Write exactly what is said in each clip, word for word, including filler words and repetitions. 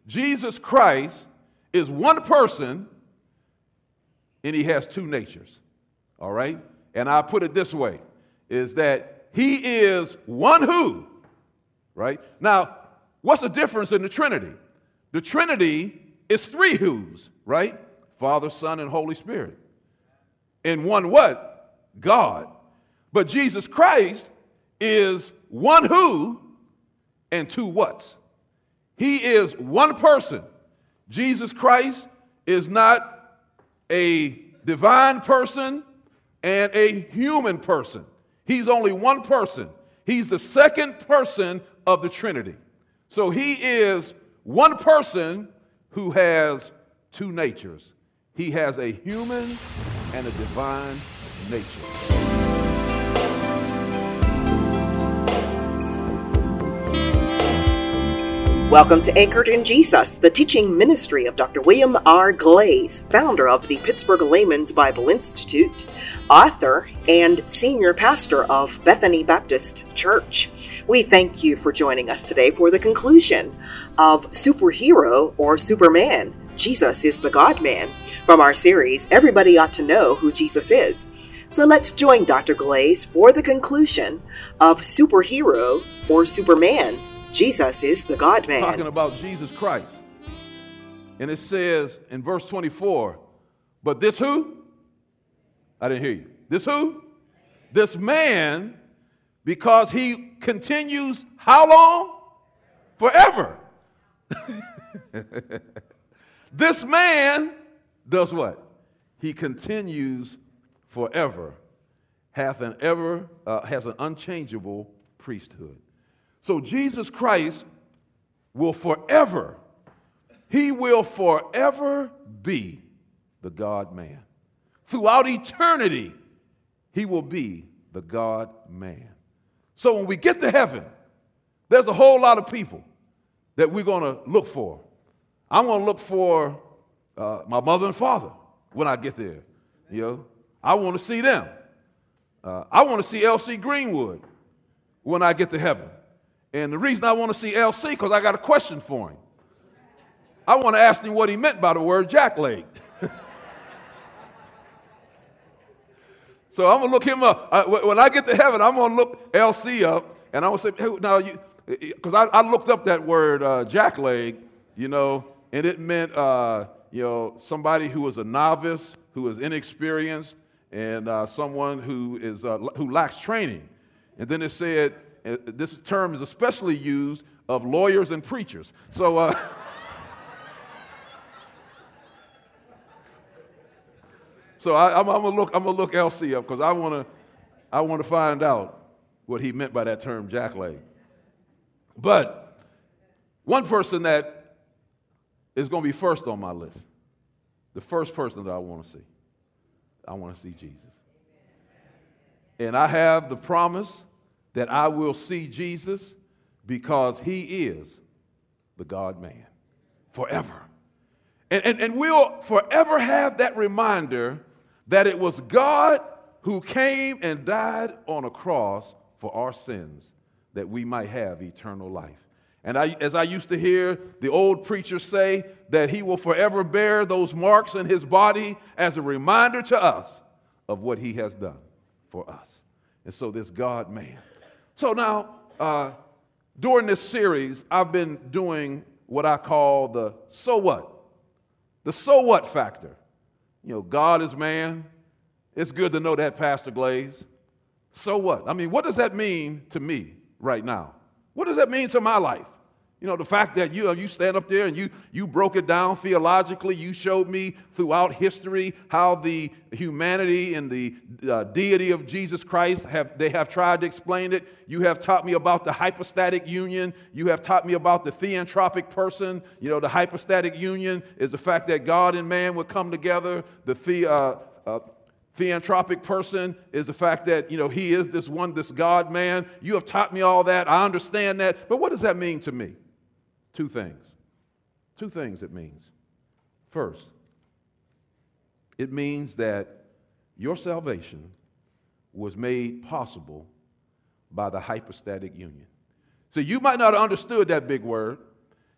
Jesus Christ is one person and he has two natures. All right? And I put it this way, is that he is one who, right? Now, what's the difference in the Trinity? The Trinity is three who's, right? Father, Son, and Holy Spirit. And one what? God. But Jesus Christ is one who and two whats. He is one person. Jesus Christ is not a divine person and a human person. He's only one person. He's the second person of the Trinity. So he is one person who has two natures. He has a human and a divine nature. Welcome to Anchored in Jesus, the teaching ministry of Doctor William R. Glaze, founder of the Pittsburgh Layman's Bible Institute, author, and senior pastor of Bethany Baptist Church. We thank you for joining us today for the conclusion of Superhero or Superman, Jesus is the God-Man, from our series, Everybody Ought to Know Who Jesus Is. So let's join Doctor Glaze for the conclusion of Superhero or Superman, Jesus is the God-Man. Talking about Jesus Christ. And it says in verse twenty-four, but this who? I didn't hear you. This who? This man, because he continues how long? Forever. This man does what? He continues forever, hath an ever, uh, has an unchangeable priesthood. So Jesus Christ will forever, he will forever be the God-Man. Throughout eternity, he will be the God-Man. So when we get to heaven, there's a whole lot of people that we're going to look for. I'm going to look for uh, my mother and father when I get there. You know, I want to see them. Uh, I want to see L C Greenwood when I get to heaven. And the reason I want to see L C, because I got a question for him. I want to ask him what he meant by the word jackleg. So I'm going to look him up. I, when I get to heaven, I'm going to look L C up, and I'm going to say, hey, now, you, because I, I looked up that word uh, jackleg, you know, and it meant, uh, you know, somebody who is a novice, who is inexperienced, and uh, someone who is uh, who lacks training. And then it said, this term is especially used of lawyers and preachers. So, uh, so I, I'm, I'm gonna look. I'm gonna look L C up because I wanna, I wanna find out what he meant by that term, jackleg. But one person that is gonna be first on my list, the first person that I want to see, I want to see Jesus, and I have the promise that I will see Jesus because he is the God-Man forever. And, and, and we'll forever have that reminder that it was God who came and died on a cross for our sins that we might have eternal life. And I, as I used to hear the old preachers say, that he will forever bear those marks in his body as a reminder to us of what he has done for us. And so this God-Man. So now, uh, during this series, I've been doing what I call the so what. The so what factor. You know, God is man. It's good to know that, Pastor Glaze. So what? I mean, what does that mean to me right now? What does that mean to my life? You know, the fact that you, you stand up there and you, you broke it down theologically. You showed me throughout history how the humanity and the uh, deity of Jesus Christ, have they have tried to explain it. You have taught me about the hypostatic union. You have taught me about the theanthropic person. You know, the hypostatic union is the fact that God and man would come together. The, the uh, uh, theanthropic person is the fact that, you know, he is this one, this God-Man. You have taught me all that. I understand that. But what does that mean to me? Two things. Two things it means. First, it means that your salvation was made possible by the hypostatic union. So you might not have understood that big word,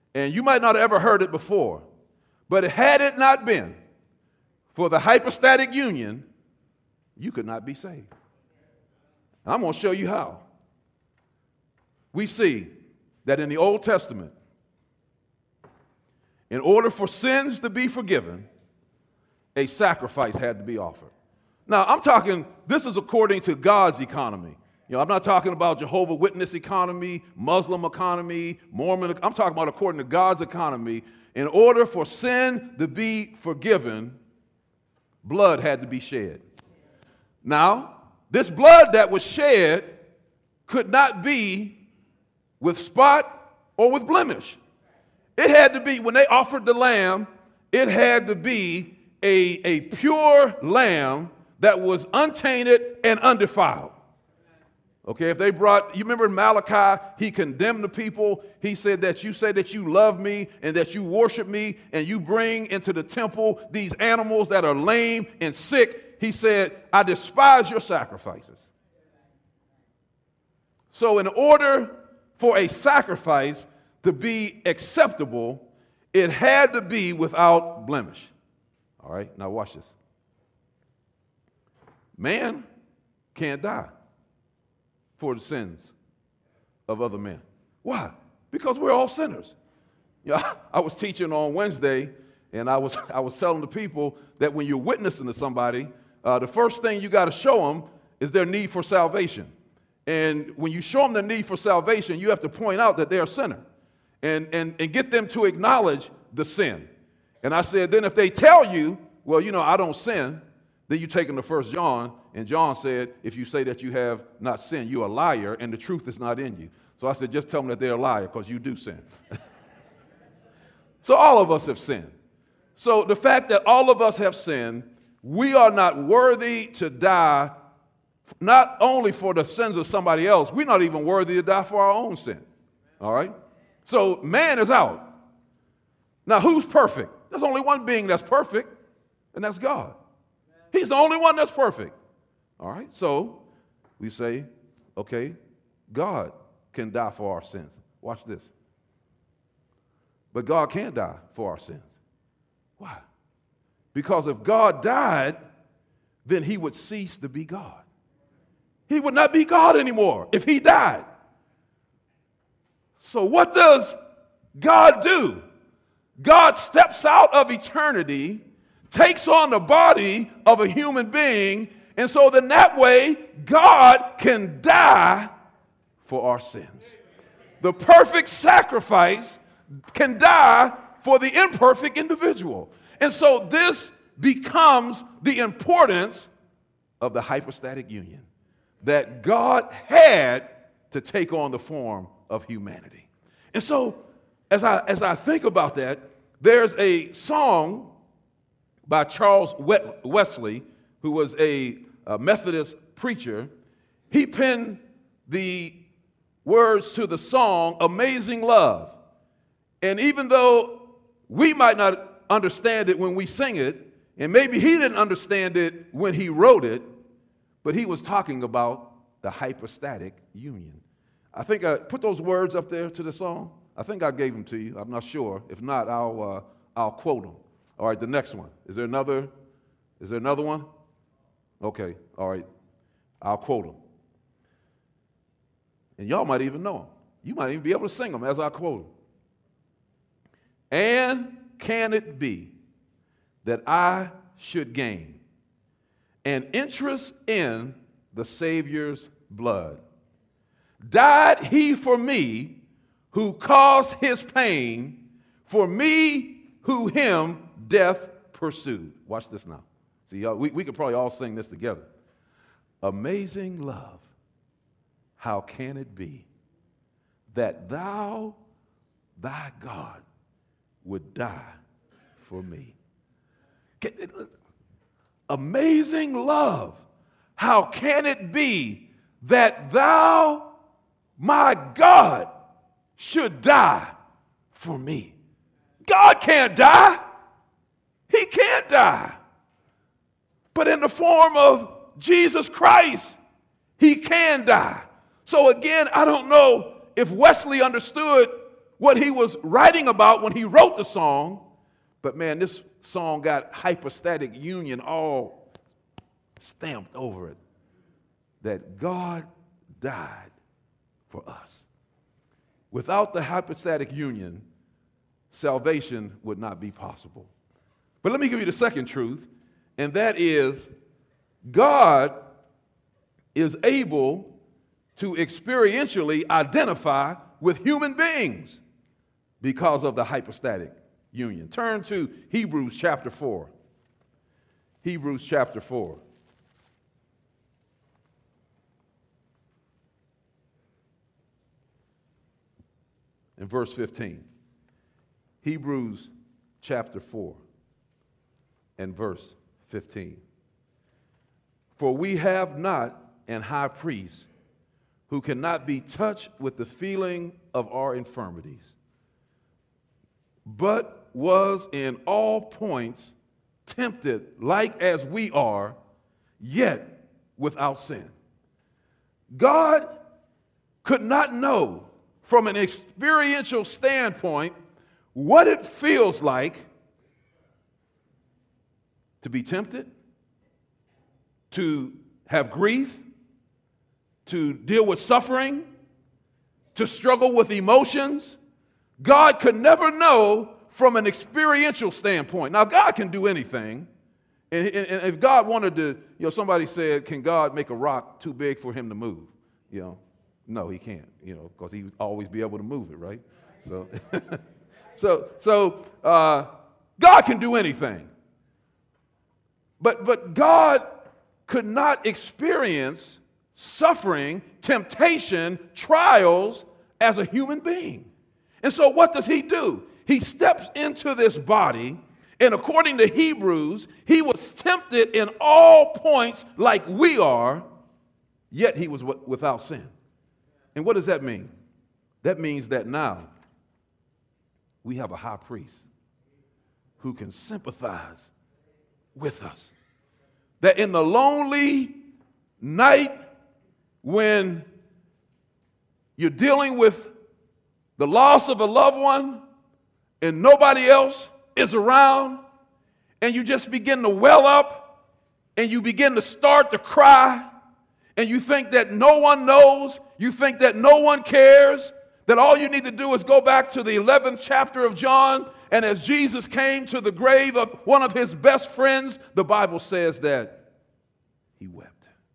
And you might not have ever heard it before, but had it not been for the hypostatic union, you could not be saved. I'm going to show you how. We see that in the Old Testament, in order for sins to be forgiven, a sacrifice had to be offered. Now, I'm talking, this is according to God's economy. You know, I'm not talking about Jehovah's Witness economy, Muslim economy, Mormon. I'm talking about according to God's economy. In order for sin to be forgiven, blood had to be shed. Now, this blood that was shed could not be with spot or with blemish. It had to be, when they offered the lamb, it had to be a, a pure lamb that was untainted and undefiled. Okay, if they brought, you remember in Malachi, he condemned the people. He said that you say that you love me and that you worship me and you bring into the temple these animals that are lame and sick. He said, I despise your sacrifices. So in order for a sacrifice to be acceptable, it had to be without blemish. All right, now watch this. Man can't die for the sins of other men. Why? Because we're all sinners. You know, I was teaching on Wednesday, and I was I was telling the people that when you're witnessing to somebody, uh, the first thing you got to show them is their need for salvation. And when you show them the need for salvation, you have to point out that they're a sinner and, and, and get them to acknowledge the sin. And I said, then if they tell you, well, you know, I don't sin, then you take them to First John, and John said, if you say that you have not sinned, you're a liar, and the truth is not in you. So I said, just tell them that they're a liar, because you do sin. So all of us have sinned. So the fact that all of us have sinned, we are not worthy to die, not only for the sins of somebody else, we're not even worthy to die for our own sin. All right? So man is out. Now, who's perfect? There's only one being that's perfect, and that's God. He's the only one that's perfect. All right? So we say, okay, God can die for our sins. Watch this. But God can't die for our sins. Why? Because if God died, then he would cease to be God. He would not be God anymore if he died. So what does God do? God steps out of eternity, takes on the body of a human being, and so then that way God can die for our sins. The perfect sacrifice can die for the imperfect individual. And so this becomes the importance of the hypostatic union, that God had to take on the form of humanity. And so as I, as I think about that, there's a song by Charles Wesley, who was a, a Methodist preacher. He penned the words to the song, Amazing Love. And even though we might not understand it when we sing it, and maybe he didn't understand it when he wrote it, but he was talking about the hypostatic union. I think I put those words up there to the song. I think I gave them to you. I'm not sure. If not, I'll uh, I'll quote them. All right, the next one. Is there another? Is there another one? Okay. All right. I'll quote them. And y'all might even know them. You might even be able to sing them as I quote them. And can it be that I should gain an interest in the Savior's blood? Died he for me who caused his pain, for me who him death pursued. Watch this now. See, y'all, we, we could probably all sing this together. Amazing love, how can it be that thou, thy God, would die for me? Amazing love, how can it be that thou, my God, should die for me? God can't die. He can't die. But in the form of Jesus Christ, he can die. So again, I don't know if Wesley understood what he was writing about when he wrote the song. But man, this song got hypostatic union all stamped over it. That God died for us. Without the hypostatic union, salvation would not be possible. But let me give you the second truth, and that is God is able to experientially identify with human beings because of the hypostatic union. Turn to Hebrews chapter four. Hebrews chapter four. In verse fifteen. Hebrews chapter four and verse fifteen. For we have not an high priest who cannot be touched with the feeling of our infirmities, but was in all points tempted like as we are, yet without sin. God could not know from an experiential standpoint what it feels like to be tempted, to have grief, to deal with suffering, to struggle with emotions. God could never know from an experiential standpoint. Now, God can do anything. And if God wanted to, you know, somebody said, can God make a rock too big for him to move? You know, no, he can't, you know, because he would always be able to move it, right? So, so, so uh, God can do anything. But, but God could not experience suffering, temptation, trials as a human being. And so what does he do? He steps into this body, and according to Hebrews, he was tempted in all points like we are, yet he was w- without sin. And what does that mean? That means that now we have a high priest who can sympathize with us. That in the lonely night when you're dealing with the loss of a loved one and nobody else is around, and you just begin to well up and you begin to start to cry, and you think that no one knows, you think that no one cares, that all you need to do is go back to the eleventh chapter of John, and as Jesus came to the grave of one of his best friends, the Bible says that he wept.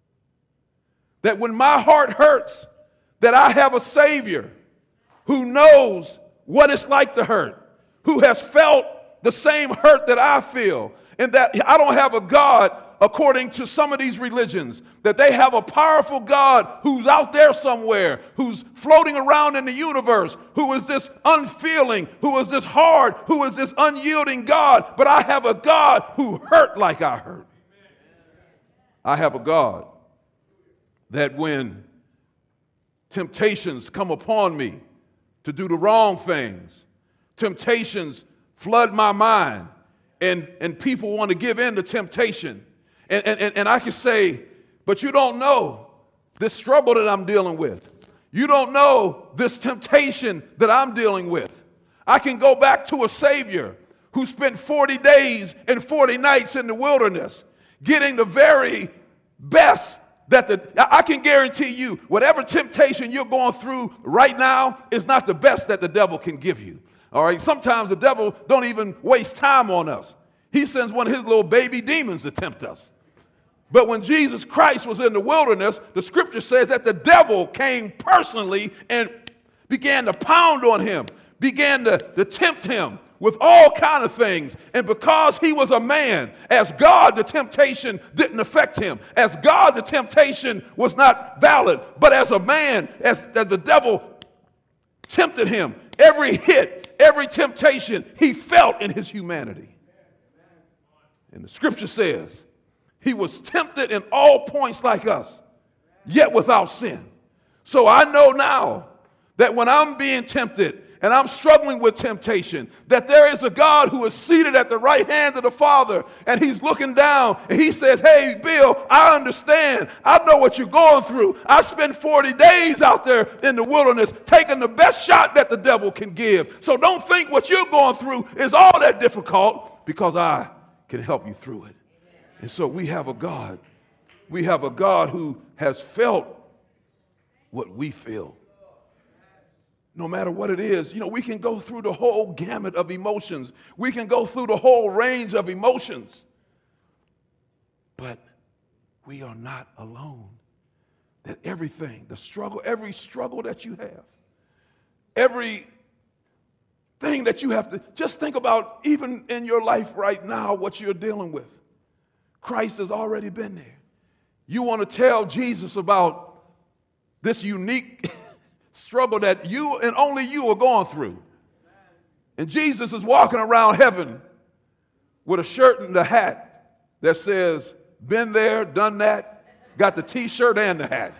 That when my heart hurts, that I have a Savior who knows what it's like to hurt, who has felt the same hurt that I feel, and that I don't have a God, according to some of these religions, that they have a powerful God who's out there somewhere, who's floating around in the universe, who is this unfeeling, who is this hard, who is this unyielding God. But I have a God who hurt like I hurt. I have a God that when temptations come upon me to do the wrong things, temptations flood my mind, and, and people want to give in to temptation. And, and, and I can say, but you don't know this struggle that I'm dealing with. You don't know this temptation that I'm dealing with. I can go back to a Savior who spent forty days and forty nights in the wilderness, getting the very best that the, I can guarantee you, whatever temptation you're going through right now is not the best that the devil can give you. All right, sometimes the devil don't even waste time on us. He sends one of his little baby demons to tempt us. But when Jesus Christ was in the wilderness, the scripture says that the devil came personally and began to pound on him, began to, to tempt him with all kind of things. And because he was a man, as God, the temptation didn't affect him. As God, the temptation was not valid. But as a man, as, as the devil tempted him, every hit, every temptation, he felt in his humanity. And the scripture says, he was tempted in all points like us, yet without sin. So I know now that when I'm being tempted and I'm struggling with temptation, that there is a God who is seated at the right hand of the Father, and he's looking down, and he says, hey, Bill, I understand. I know what you're going through. I spent forty days out there in the wilderness taking the best shot that the devil can give. So don't think what you're going through is all that difficult, because I can help you through it. And so we have a God. We have a God who has felt what we feel. No matter what it is, you know, we can go through the whole gamut of emotions. We can go through the whole range of emotions. But we are not alone. That everything, the struggle, every struggle that you have, every thing that you have to, just think about even in your life right now, what you're dealing with. Christ has already been there. You want to tell Jesus about this unique struggle that you and only you are going through. And Jesus is walking around heaven with a shirt and a hat that says, been there, done that, got the t-shirt and the hat.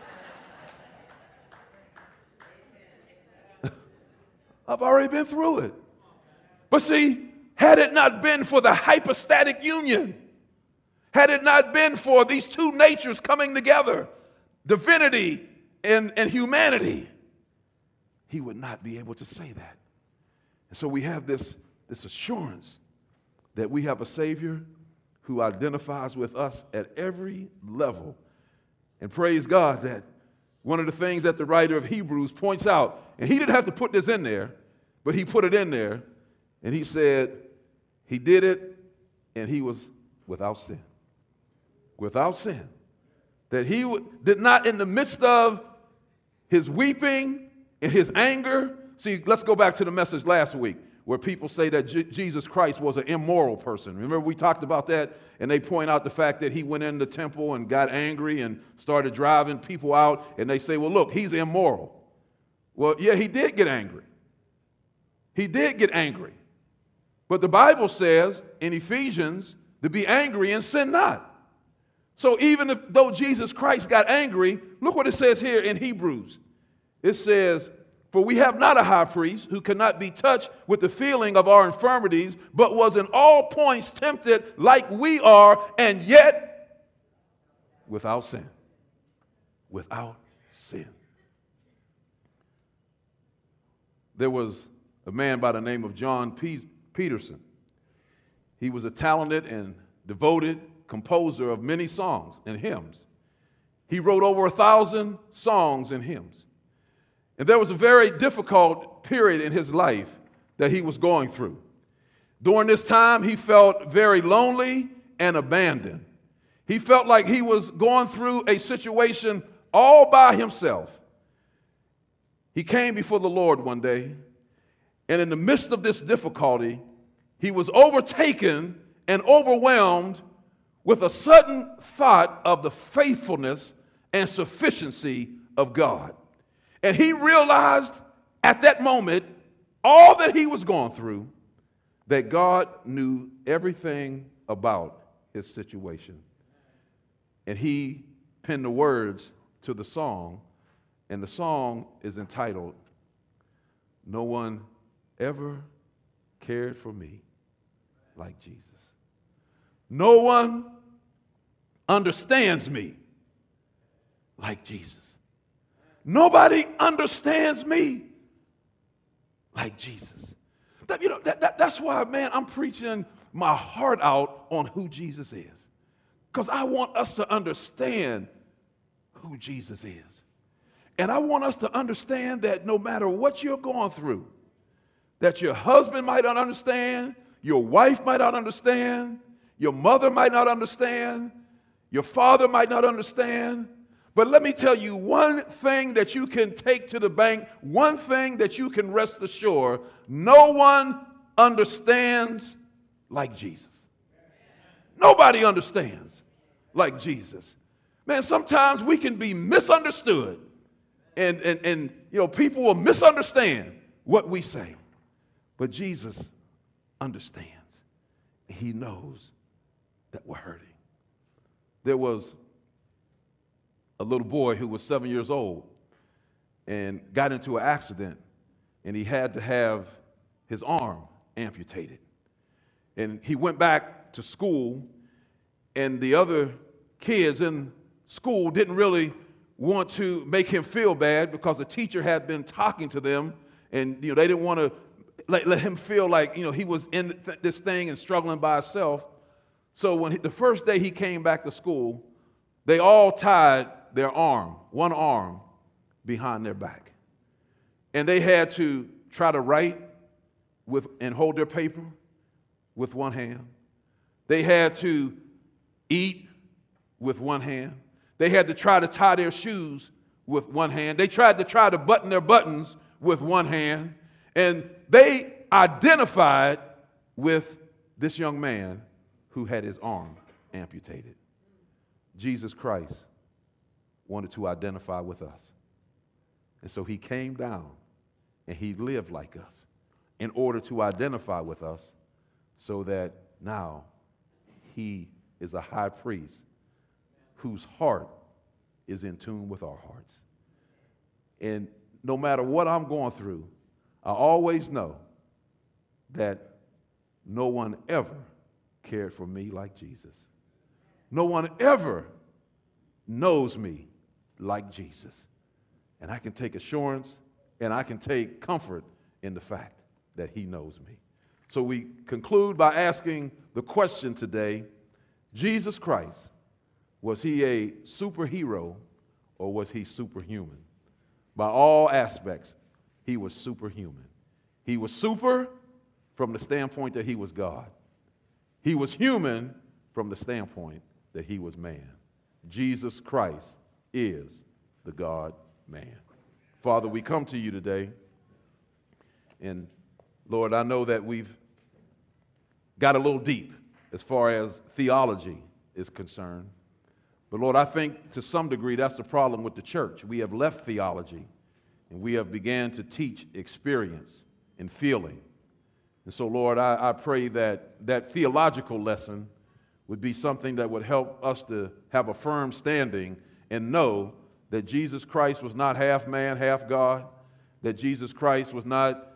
I've already been through it. But see, had it not been for the hypostatic union, had it not been for these two natures coming together, divinity and, and humanity, he would not be able to say that. And so we have this, this assurance that we have a Savior who identifies with us at every level. And praise God that one of the things that the writer of Hebrews points out, and he didn't have to put this in there, but he put it in there, and he said he did it, and he was without sin. Without sin. That he w- did not, in the midst of his weeping and his anger. See, let's go back to the message last week where people say that J- Jesus Christ was an immoral person. Remember we talked about that, and they point out the fact that he went in the temple and got angry and started driving people out, and they say, well, look, he's immoral. Well, yeah, he did get angry. He did get angry. But the Bible says in Ephesians to be angry and sin not. So even if, though Jesus Christ got angry, look what it says here in Hebrews. It says, for we have not a high priest who cannot be touched with the feeling of our infirmities, but was in all points tempted like we are, and yet without sin. Without sin. There was a man by the name of John P- Peterson. He was a talented and devoted composer of many songs and hymns. He wrote over a thousand songs and hymns. And there was a very difficult period in his life that he was going through. During this time, he felt very lonely and abandoned. He felt like he was going through a situation all by himself. He came before the Lord one day, and in the midst of this difficulty, he was overtaken and overwhelmed with a sudden thought of the faithfulness and sufficiency of God. And he realized at that moment, all that he was going through, that God knew everything about his situation. And he penned the words to the song, and the song is entitled, No One Ever Cared for Me Like Jesus. No one understands me like Jesus. Nobody understands me like Jesus. That, you know, that, that, that's why, man, I'm preaching my heart out on who Jesus is. Because I want us to understand who Jesus is. And I want us to understand that no matter what you're going through, that your husband might not understand, your wife might not understand, your mother might not understand, your father might not understand. But let me tell you one thing that you can take to the bank, one thing that you can rest assured, no one understands like Jesus. Nobody understands like Jesus. Man, sometimes we can be misunderstood, and, and, and you know, people will misunderstand what we say. But Jesus understands. He knows that we're hurting. There was a little boy who was seven years old and got into an accident and he had to have his arm amputated. And he went back to school, and the other kids in school didn't really want to make him feel bad because the teacher had been talking to them, and you know they didn't want to let, let him feel like you know he was in th- this thing and struggling by himself. So when he, the first day he came back to school, they all tied their arm, one arm, behind their back, and they had to try to write with and hold their paper with one hand. They had to eat with one hand. They had to try to tie their shoes with one hand. They tried to try to button their buttons with one hand. And they identified with this young man who had his arm amputated. Jesus Christ wanted to identify with us. And so he came down and he lived like us in order to identify with us, so that now he is a high priest whose heart is in tune with our hearts. And no matter what I'm going through, I always know that no one ever cared for me like Jesus. No one ever knows me like Jesus. And I can take assurance and I can take comfort in the fact that he knows me. So we conclude by asking the question today, Jesus Christ, was he a superhero or was he superhuman? By all aspects, he was superhuman. He was super from the standpoint that he was God. He was human from the standpoint that he was man. Jesus Christ is the God-man. Father, we come to you today, and Lord, I know that we've got a little deep as far as theology is concerned. But Lord, I think to some degree that's the problem with the church. We have left theology and we have began to teach experience and feeling. And so, Lord, I, I pray that that theological lesson would be something that would help us to have a firm standing and know that Jesus Christ was not half man, half God, that Jesus Christ was not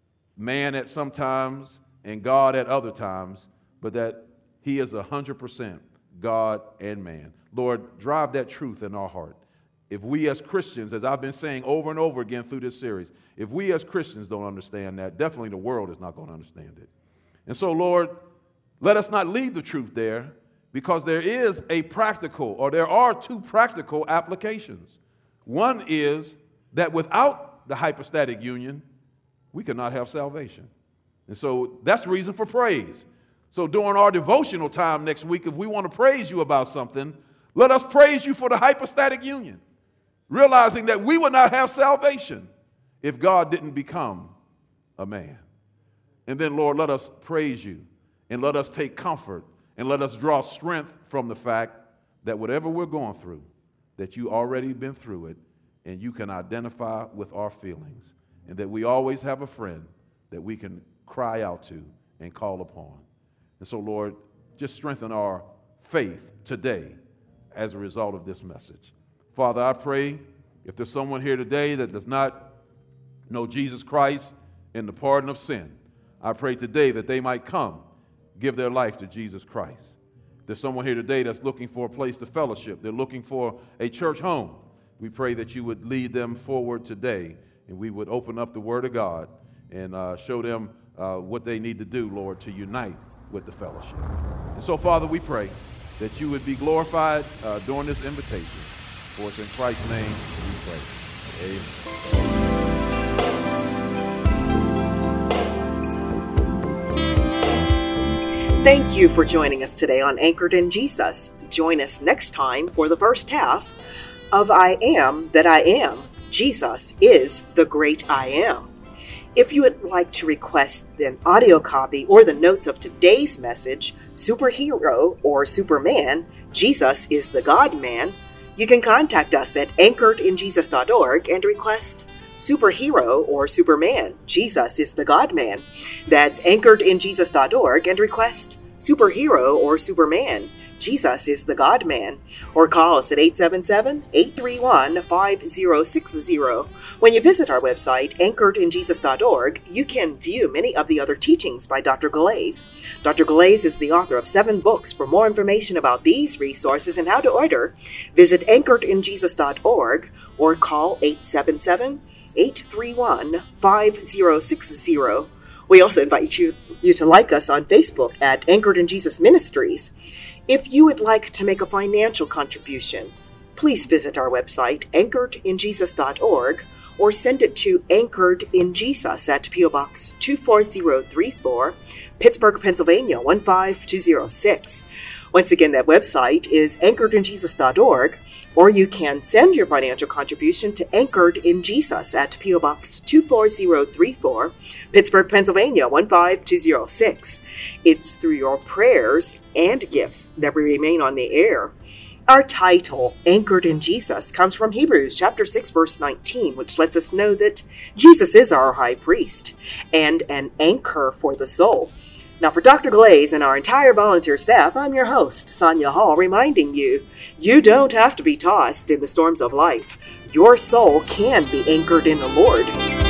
man at some times and God at other times, but that he is one hundred percent God and man. Lord, drive that truth in our heart. If we as Christians, as I've been saying over and over again through this series, if we as Christians don't understand that, definitely the world is not going to understand it. And so, Lord, let us not leave the truth there, because there is a practical, or there are two practical applications. One is that without the hypostatic union, we cannot have salvation. And so that's reason for praise. So during our devotional time next week, if we want to praise you about something, let us praise you for the hypostatic union, realizing that we would not have salvation if God didn't become a man. And then, Lord, let us praise you and let us take comfort and let us draw strength from the fact that whatever we're going through, that you already been through it and you can identify with our feelings, and that we always have a friend that we can cry out to and call upon. And so, Lord, just strengthen our faith today as a result of this message. Father, I pray if there's someone here today that does not know Jesus Christ and the pardon of sin, I pray today that they might come, give their life to Jesus Christ. There's someone here today that's looking for a place to fellowship. They're looking for a church home. We pray that you would lead them forward today, and we would open up the Word of God and uh, show them uh, what they need to do, Lord, to unite with the fellowship. And so, Father, we pray that you would be glorified uh, during this invitation. For it's in Christ's name we pray. Amen. Thank you for joining us today on Anchored in Jesus. Join us next time for the first half of I Am That I Am. Jesus is the great I Am. If you would like to request an audio copy or the notes of today's message, Superhero or Superman, Jesus is the God-man, you can contact us at anchored in jesus dot org and request Superhero or Superman, Jesus is the God-man. That's anchored in jesus dot org and request Superhero or Superman, Jesus is the God-Man, or call us at eight seven seven, eight three one, five zero six zero. When you visit our website, anchored in jesus dot org, you can view many of the other teachings by Doctor Galais. Doctor Galais is the author of seven books. For more information about these resources and how to order, visit anchored in jesus dot org or call eight seven seven, eight three one, five zero six zero. We also invite you, you to like us on Facebook at Anchored in Jesus Ministries. If you would like to make a financial contribution, please visit our website, anchored in jesus dot org, or send it to Anchored in Jesus at P O Box two four zero three four, Pittsburgh, Pennsylvania one five two zero six. Once again, that website is anchored in jesus dot org, or you can send your financial contribution to Anchored in Jesus at P O Box two four zero three four, Pittsburgh, Pennsylvania one five two zero six. It's through your prayers and gifts that we remain on the air. Our title, Anchored in Jesus, comes from Hebrews chapter six, verse nineteen, which lets us know that Jesus is our high priest and an anchor for the soul. Now, for Doctor Galais and our entire volunteer staff, I'm your host, Sonia Hall, reminding you, you don't have to be tossed in the storms of life. Your soul can be anchored in the Lord.